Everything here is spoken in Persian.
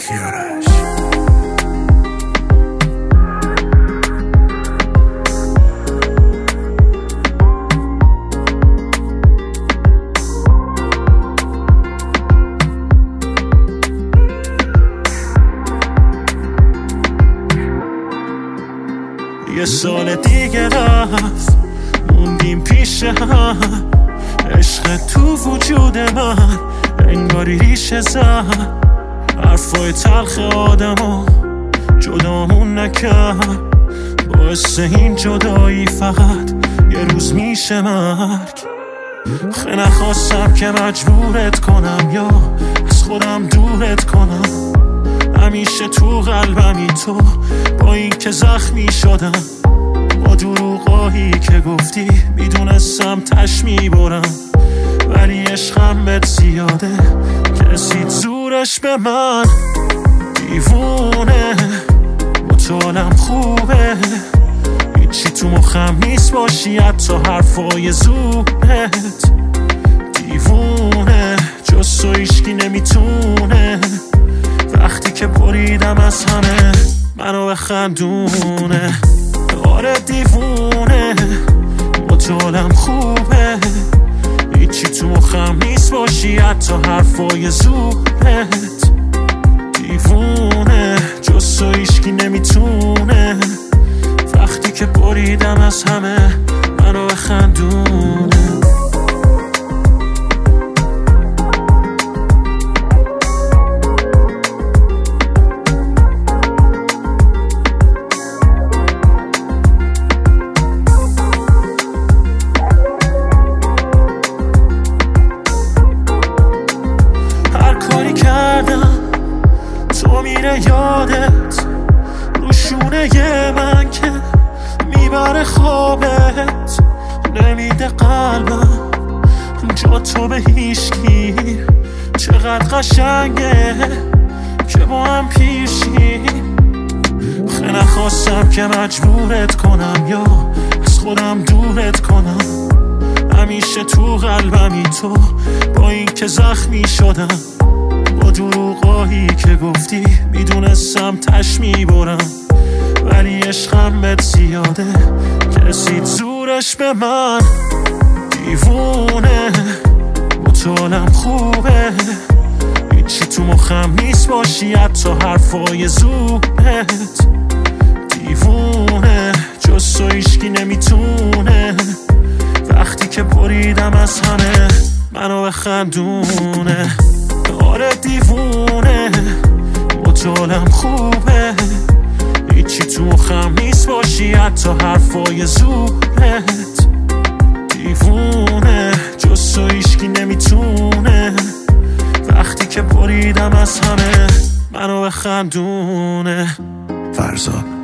کیارش. یه سال دیگه رفت موندیم پیش هم، عشق تو وجود من انگاری ریشه زد. حرفای تلخ آدمو جدامون نکرد، باعث این جدایی فقط یه روز میشه مرگ. خیلی نخواستم که مجبورت کنم یا از خودم دورت کنم، همیشه تو قلبمی تو، با این که زخمی شدم، با دروغایی که گفتی میدونستم تش میبرم، ولی عشقم بهت زیاده کسید زورش به من. دیوونه مطالم خوبه، هیچی تو مخم نیست باشی حتی حرفای زورت. دیوونه جز تو هیچکی نمیتونه، وقتی که بریدم از همه منو بخندونه. آره دیوونه مطالم خوبه، هیچی تو مخم نیست باشی حتی حرفای زورت. دیوونه جز تو هیچکی نمیتونه، وقتی که بریدم از همه منو بخندونه. تو میره یادت روشونه من که میبره خوابت، نمیده قلبم جا تو به هیشکی. چقدر قشنگه که با هم پیشیم. خیلی نخواستم که مجبورت کنم یا از خودم دورت کنم، همیشه تو قلبمی تو، با این که زخمی شدم، با دروغایی که گفتی میدونستم تش میبرم، ولی عشقم بهت زیاده کسید زورش به من. دیوونه مطالم خوبه، هیچی تو مخم نیست باشی حتی حرفای زورت. دیوونه جز تو هیچکی نمیتونه، وقتی که بریدم از همه منو بخندونه. آره دیوونه مطالم خوبه، هیچی تو مخم نیست باشی حتی حرفای زورت. دیوونه جز تو هیچکی نمیتونه، وقتی که بریدم از همه منو بخندونه. فرزاد